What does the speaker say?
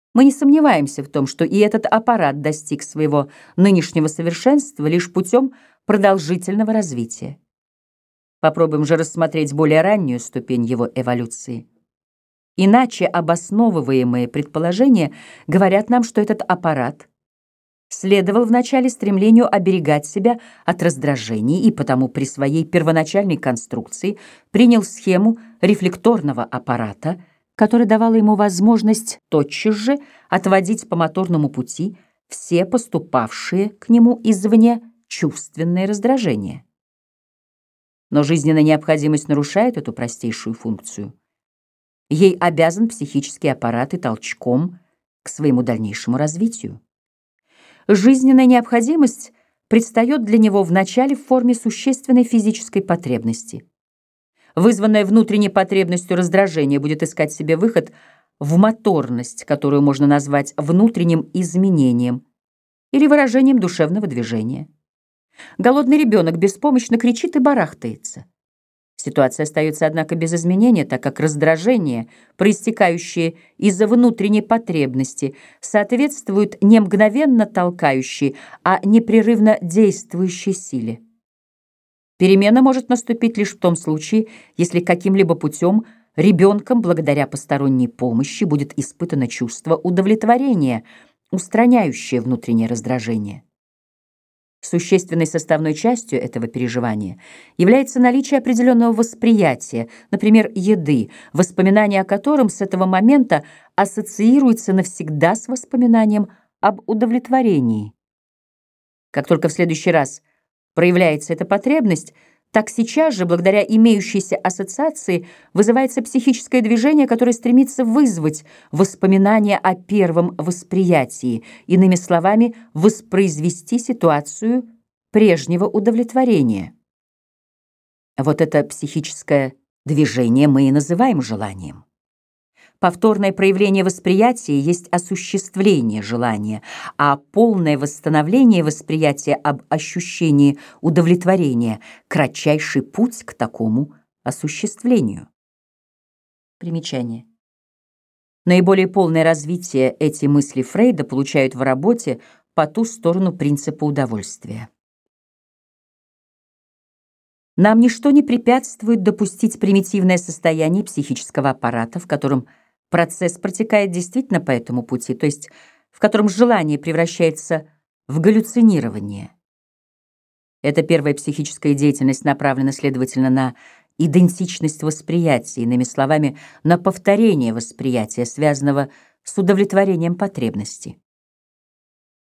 Мы не сомневаемся в том, что и этот аппарат достиг своего нынешнего совершенства лишь путем продолжительного развития. Попробуем же рассмотреть более раннюю ступень его эволюции. Иначе обосновываемые предположения говорят нам, что этот аппарат следовал вначале стремлению оберегать себя от раздражений и потому при своей первоначальной конструкции принял схему рефлекторного аппарата, которая давала ему возможность тотчас же отводить по моторному пути все поступавшие к нему извне чувственные раздражения. Но жизненная необходимость нарушает эту простейшую функцию. Ей обязан психический аппарат и толчком к своему дальнейшему развитию. Жизненная необходимость предстает для него вначале в форме существенной физической потребности. Вызванная внутренней потребностью раздражение будет искать себе выход в моторность, которую можно назвать внутренним изменением или выражением душевного движения. Голодный ребенок беспомощно кричит и барахтается. Ситуация остается, однако, без изменения, так как раздражение, проистекающее из-за внутренней потребности, соответствует не мгновенно толкающей, а непрерывно действующей силе. Перемена может наступить лишь в том случае, если каким-либо путем ребенком, благодаря посторонней помощи, будет испытано чувство удовлетворения, устраняющее внутреннее раздражение. Существенной составной частью этого переживания является наличие определенного восприятия, например, еды, воспоминание о котором с этого момента ассоциируется навсегда с воспоминанием об удовлетворении. Как только в следующий раз проявляется эта потребность, так сейчас же, благодаря имеющейся ассоциации, вызывается психическое движение, которое стремится вызвать воспоминания о первом восприятии, иными словами, воспроизвести ситуацию прежнего удовлетворения. Вот это психическое движение мы и называем желанием. Повторное проявление восприятия есть осуществление желания, а полное восстановление восприятия об ощущении удовлетворения — кратчайший путь к такому осуществлению. Примечание. Наиболее полное развитие эти мысли Фрейда получают в работе «По ту сторону принципа удовольствия». Нам ничто не препятствует допустить примитивное состояние психического аппарата, в котором процесс протекает действительно по этому пути, то есть в котором желание превращается в галлюцинирование. Эта первая психическая деятельность направлена, следовательно, на идентичность восприятия, иными словами, на повторение восприятия, связанного с удовлетворением потребности.